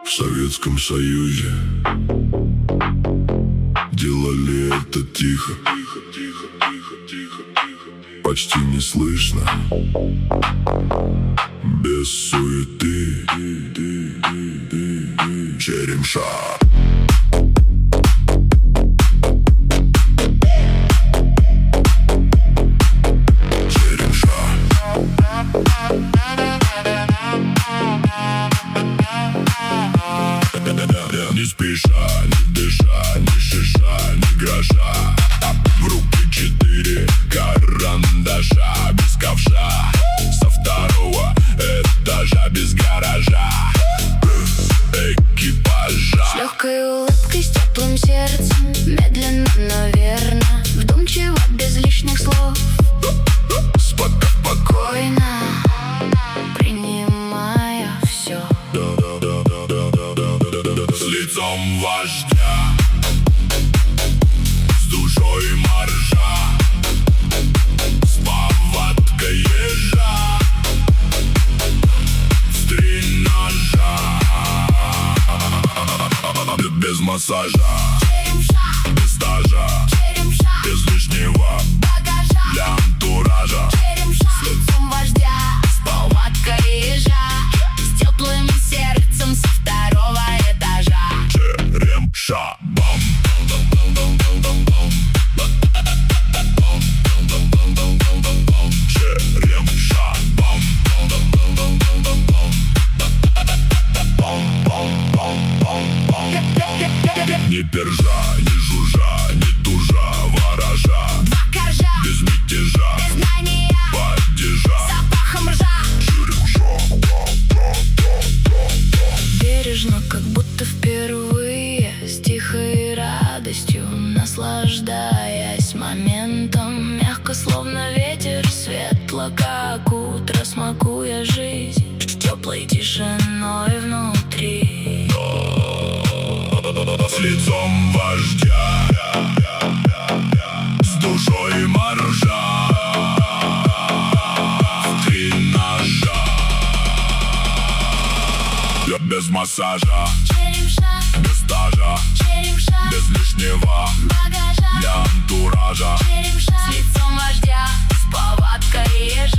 В Советском Союзе делали это тихо, почти не слышно, без суеты. Черемша. Не спеша, не дыша, ни шиша, ни гроша. В руки 4 карандаша, без ковша. Со второго этажа, без гаража, без экипажа. С легкой улыбкой, с теплым сердцем, медленно, но верно, вдумчиво, без лишних слов, спокойно принимая все. С лицом вождя, с душой моржа, с повадкой ежа, с 3 ножа, без массажа, без стажа, без лишнего багажа, для антуража. с лицом вождя, с повадкой ежа, с теплым сердцем, со второго этажа. Черемша. Бам. Черемша. Бам. Не пержа, не жужжа, не тужа, ворожа, Два коржа, без мятежа, без знания, падежа. запахом ржа. Черемша. Бережно, как будто впервые, с тихой радостью, наслаждаясь моментом, мягко, словно ветер, светло, как утро, смакуя жизнь теплой тишиной внутри. С лицом вождя, с душой моржа, в 3 ножа, без массажа, Черемша, без стажа, черемша, без лишнего багажа, для антуража. черемша, с лицом вождя, с повадкой ежа,